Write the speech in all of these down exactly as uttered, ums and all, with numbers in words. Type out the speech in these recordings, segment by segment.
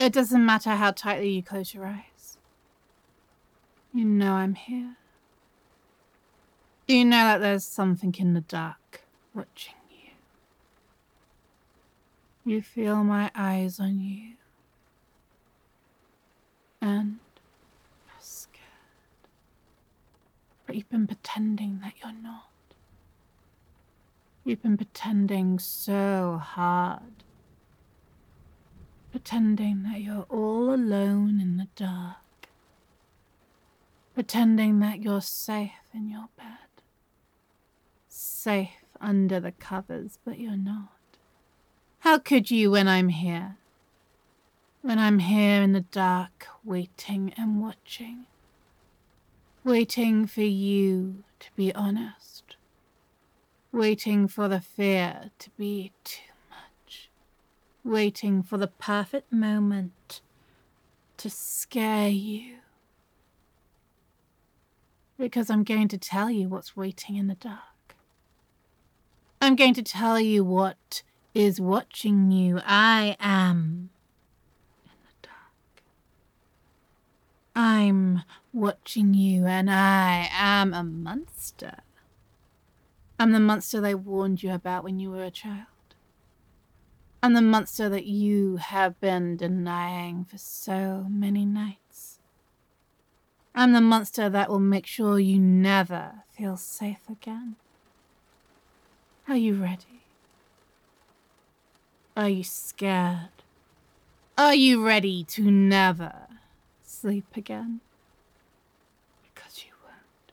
It doesn't matter how tightly you close your eyes. You know I'm here. You know that there's something in the dark watching you. You feel my eyes on you. And you're scared. But you've been pretending that you're not. You've been pretending so hard. Pretending that you're all alone in the dark. Pretending that you're safe in your bed. Safe under the covers, but you're not. How could you when I'm here? When I'm here in the dark, waiting and watching. Waiting for you to be honest. Waiting for the fear to be too much. Waiting for the perfect moment to scare you. Because I'm going to tell you what's waiting in the dark. I'm going to tell you what is watching you. I am in the dark. I'm watching you, and I am a monster. I'm the monster they warned you about when you were a child. I'm the monster that you have been denying for so many nights. I'm the monster that will make sure you never feel safe again. Are you ready? Are you scared? Are you ready to never sleep again? Because you won't.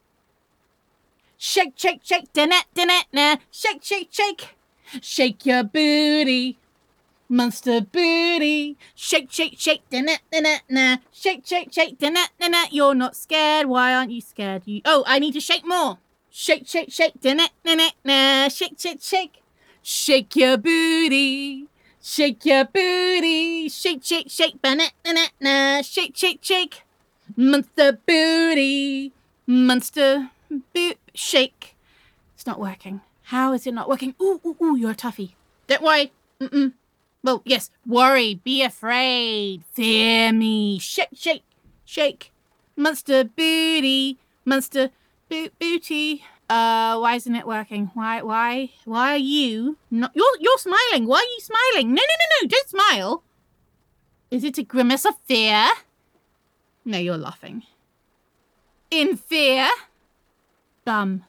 Shake, shake, shake, da-na, da-na, na. Shake, shake, shake. Shake your booty. Monster booty. Shake, shake, shake, da-na, da-na, na. Shake, shake, shake, da-na, da-na. You're not scared. Why aren't you scared? You. Oh, I need to shake more. Shake, shake, shake, da-na, da-na, na. Shake, shake, shake. Shake your booty. Shake your booty. Shake, shake, shake, ba-na, na, na. Shake, shake, shake. Monster booty. Monster boot. Shake. It's not working. How is it not working? Ooh, ooh, ooh, you're a toughie. Don't worry. Mm-mm. Well, yes, worry, be afraid, fear me. Shake, shake, shake. Monster booty, monster boot booty. Uh, why isn't it working? Why, why, why are you not? You're, you're smiling. Why are you smiling? No, no, no, no, don't smile. Is it a grimace of fear? No, you're laughing. In fear? Bum.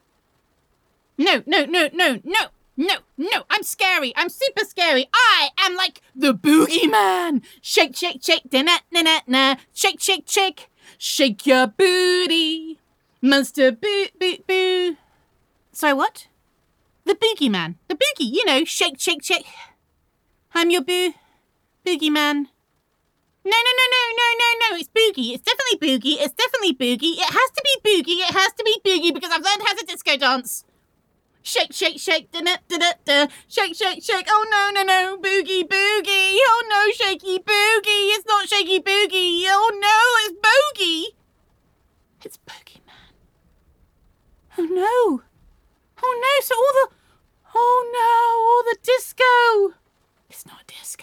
No, no, no, no, no. No, no, I'm scary. I'm super scary. I am like the boogeyman. Shake, shake, shake, da-na, na-na, na. Shake, shake, shake. Shake your booty. Monster boo, boo, boo. Sorry, what? The boogeyman. The boogie, you know, shake, shake, shake. I'm your boo, boogeyman. No, no, no, no, no, no, no. It's boogie. It's definitely boogie. It's definitely boogie. It has to be boogie. It has to be boogie because I've learned how to disco dance. Shake, shake, shake, da da da da. Shake, shake, shake. Oh no, no, no, boogie, boogie. Oh no, shaky boogie. It's not shaky boogie. Oh no, it's bogey. It's Boogeyman. Oh no. Oh no, so all the, oh no, all the disco. It's not disco.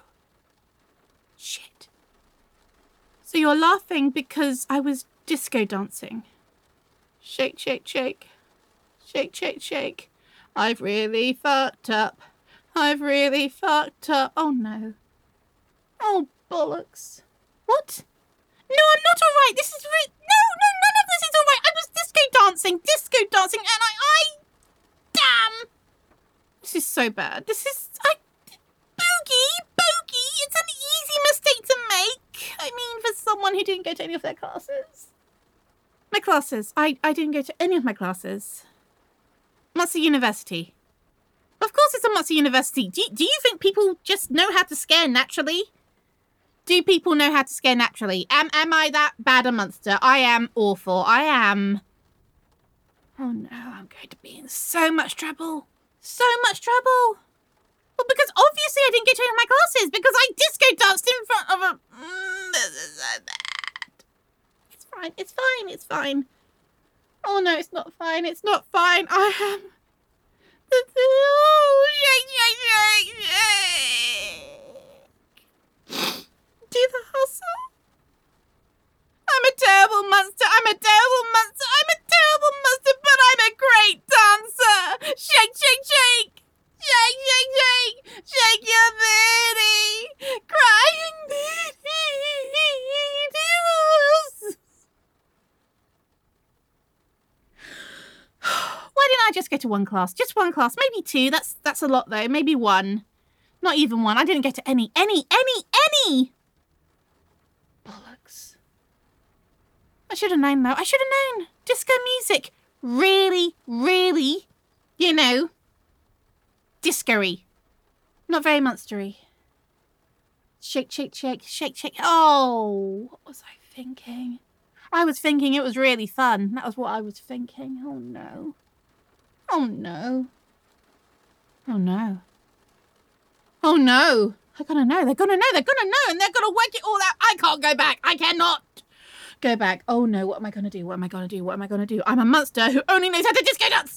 Shit. So you're laughing because I was disco dancing. Shake, shake, shake. Shake, shake, shake. I've really fucked up. I've really fucked up. Oh, no. Oh, bollocks. What? No, I'm not all right. This is re- No, no, none of this is all right. I was disco dancing, disco dancing, and I... I... Damn. This is so bad. This is... I... Boogie, bogey. It's an easy mistake to make. I mean, for someone who didn't go to any of their classes. My classes. I, I didn't go to any of my classes. Munster University. Of course it's a Munster University. Do you, do you think people just know how to scare naturally? Do people know how to scare naturally? Am am I that bad a monster? I am awful. I am... Oh no, I'm going to be in so much trouble. So much trouble. Well, because obviously I didn't go to any of my classes because I disco danced in front of a... Mm, this is so bad. It's fine, it's fine, it's fine. Oh no, it's not fine. It's not fine. I am. Oh, shake, shake, shake, shake. to one class. Just one class. Maybe two. That's that's a lot, though. Maybe one. Not even one. I didn't get to any, any, any, any! Bollocks. I should have known, though. I should have known. Disco music. Really, really, you know, disco-y. Not very monstery. Shake, shake, shake, shake, shake. Oh, what was I thinking? I was thinking it was really fun. That was what I was thinking. Oh, no. Oh, no. Oh, no. Oh, no. They're gonna know. They're gonna know. They're gonna know. And they're gonna work it all out. I can't go back. I cannot go back. Oh, no. What am I gonna do? What am I gonna do? What am I gonna do? I'm a monster who only knows how to disco dance.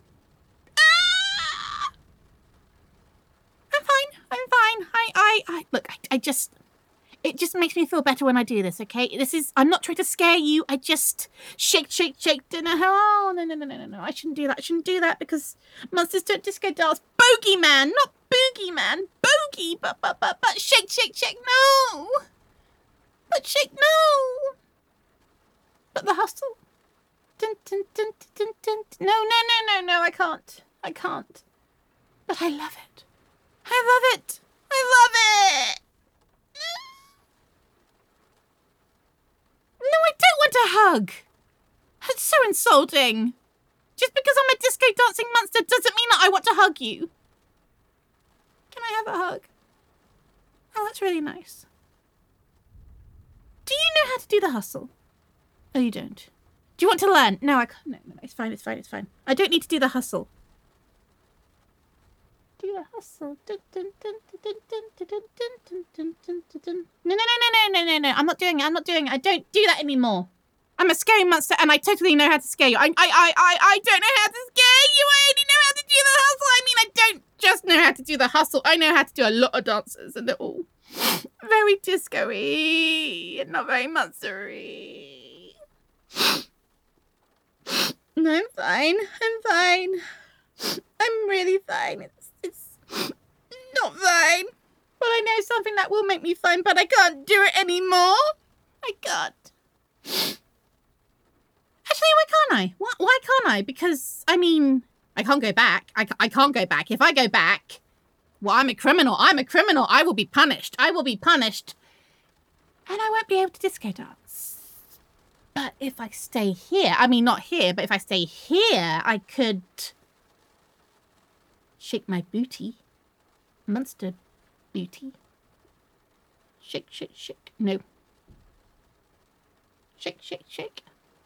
Ah! I'm fine. I'm fine. I, I, I, look, I, I just, it just makes me feel better when I do this, okay? This is, I'm not trying to scare you. I just shake, shake, shake. Oh, no, no, no, no, no, no. I shouldn't do that. I shouldn't do that because monsters don't disco dance. Bogeyman, not boogeyman. Bogey, but, but, but, but, shake, shake, shake. No. But shake, no. But the hustle. Dun, dun, dun, dun, dun, dun. No, no, no, no, no. I can't. I can't. But I love it. I love it. I love it. No, I don't want a hug. That's so insulting. Just because I'm a disco dancing monster doesn't mean that I want to hug you. Can I have a hug? Oh, that's really nice. Do you know how to do the hustle? Oh, you don't. Do you want to learn? No, I can't. No, no, no. It's fine. It's fine. It's fine. I don't need to do the hustle. Do the hustle. Dun, dun, dun, dun, dun, dun, dun, dun, dun, dun, dun, dun. No, no, no, no, no, no, no. I'm not doing it. I'm not doing it. I don't do that anymore. I'm a scary monster and I totally know how to scare you. I, I, I, I, I don't know how to scare you. I only know how to do the hustle. I mean, I don't just know how to do the hustle. I know how to do a lot of dances and they're all very disco-y and not very monster-y. No, I'm fine. I'm fine. I'm really fine. It's, it's not fine. But I know something that will make me fine, but I can't do it anymore. I can't. Actually, why can't I? Why, why can't I? Because, I mean, I can't go back. I, I can't go back. If I go back, well, I'm a criminal. I'm a criminal. I will be punished. I will be punished. And I won't be able to disco dance. But if I stay here, I mean, not here, but if I stay here, I could shake my booty. Monster booty. Shake, shake, shake. No. Shake, shake, shake.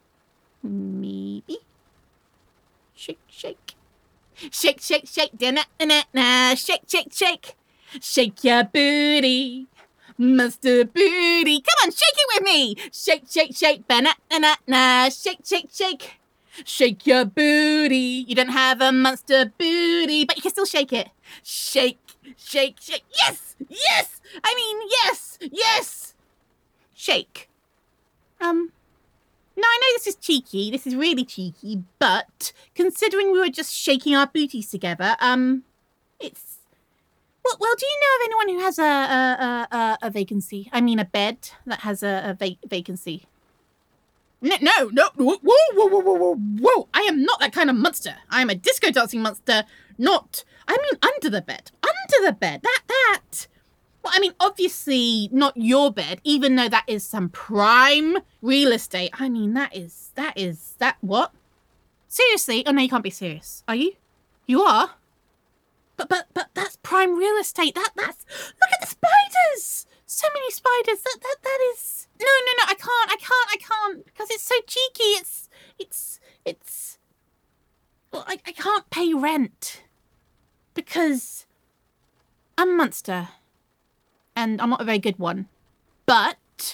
Maybe. Shake, shake. Shake, shake, shake. Da-na-na-na. Shake, shake, shake. Shake your booty. Monster booty. Come on, shake it with me. Shake, shake, shake. Ba-na-na-na. Shake, shake, shake. Shake your booty. You don't have a monster booty, but you can still shake it. Shake, shake, shake. Yes! Yes! I mean, yes! Yes! Shake. Um... Now, I know this is cheeky, this is really cheeky, but considering we were just shaking our booties together, um, it's... Well, well do you know of anyone who has a a, a, a vacancy? I mean, a bed that has a, a va vacancy? No, no, no, whoa, whoa, whoa, whoa, whoa, whoa, I am not that kind of monster. I am a disco dancing monster, not... I mean, under the bed. Under the bed, that, that... Well, I mean, obviously not your bed, even though that is some prime real estate. I mean, that is, that is, that, what? Seriously? Oh, no, you can't be serious. Are you? You are? But, but, but that's prime real estate. That, that's, look at the spiders! So many spiders. That, that, that is, no, no, no, I can't, I can't, I can't, because it's so cheeky. It's, it's, it's, well, I, I can't pay rent because I'm a monster. And I'm not a very good one. But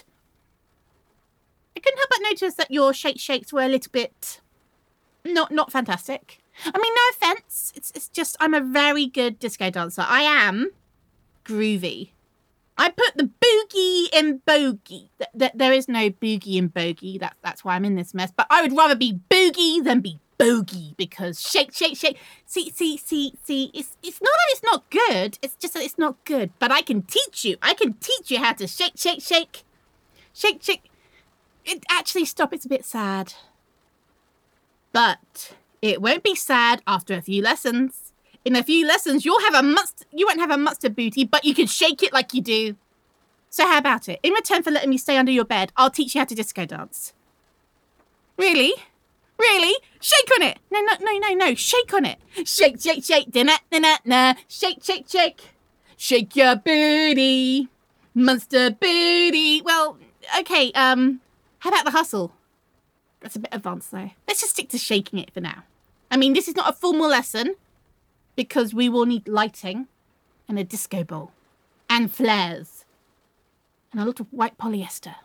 I couldn't help but notice that your shake shakes were a little bit not not fantastic. I mean, no offense. It's it's just I'm a very good disco dancer. I am groovy. I put the boogie in bogey. Th th there is no boogie in bogey. That's that's why I'm in this mess. But I would rather be boogie than be bogey because shake, shake, shake. See, see, see, see. It's it's not that it's not good. It's just that it's not good. But I can teach you. I can teach you how to shake, shake, shake, shake, shake. It actually stop. It's a bit sad. But It won't be sad after a few lessons. In a few lessons, you'll have a monster. You won't have a monster booty, but you can shake it like you do. So how about it? In return for letting me stay under your bed, I'll teach you how to disco dance. Really? Really? Shake on it. No, no, no, no, no. Shake on it. Shake, shake, shake. Da-na, da-na, na. Shake, shake, shake. Shake your booty. Monster booty. Well, okay, um, how about the hustle? That's a bit advanced, though. Let's just stick to shaking it for now. I mean, this is not a formal lesson because we will need lighting and a disco ball and flares and a lot of white polyester.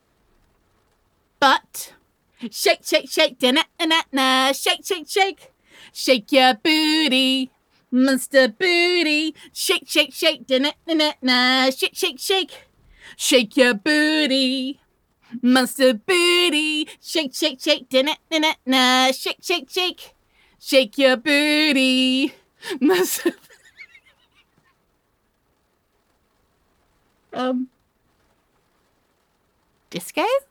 But shake, shake, shake, da-na-na-na, shake, shake, shake. Shake your booty, monster booty. Shake, shake, shake, da-na-na-na, shake, shake, shake. Shake your booty, monster booty. Shake, shake, shake, da-na-na-na, shake, shake, shake. Shake your booty, monster. um, disco?